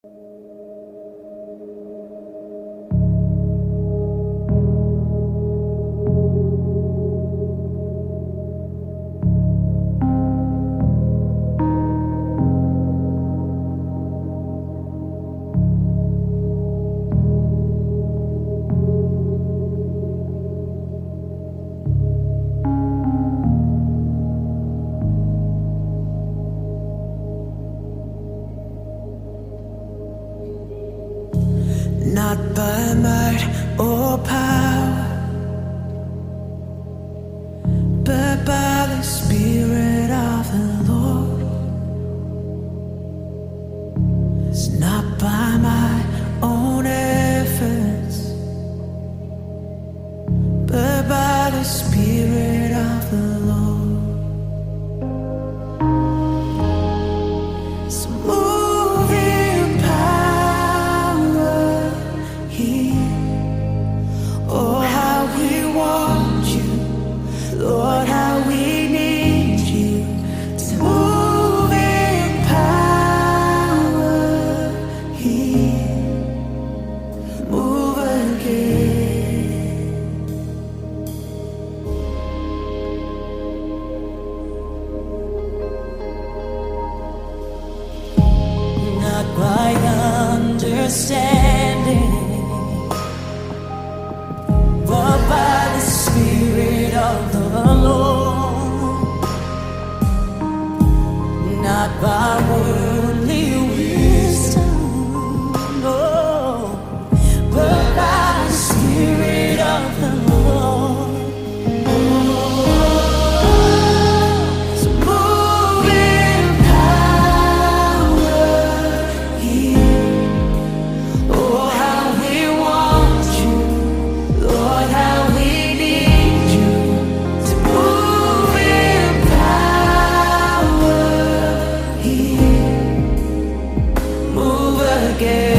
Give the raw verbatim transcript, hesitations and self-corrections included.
Not by might or power, but by the Spirit of the Lord. It's not by my own efforts, but by the Spirit of the Lord. So move in power here. Oh, how we want you, Lord, how we need you to move in power here. Move again. Not by understanding, but by the Spirit of the Lord. Not by worldly wisdom, no, but by the Spirit of the Lord. So move in power here. Oh, how we want you, Lord, how we need you to move in power here. Move again.